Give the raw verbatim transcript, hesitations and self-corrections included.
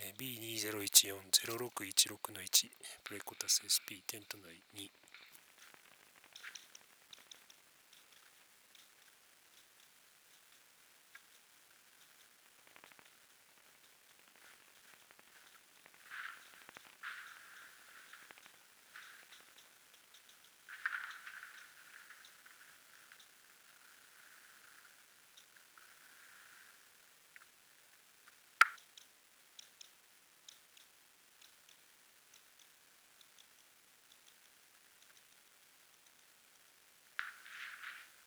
ビーにーぜろいちよんぜろろくいちろくのいち プレコタス エスピー テントのに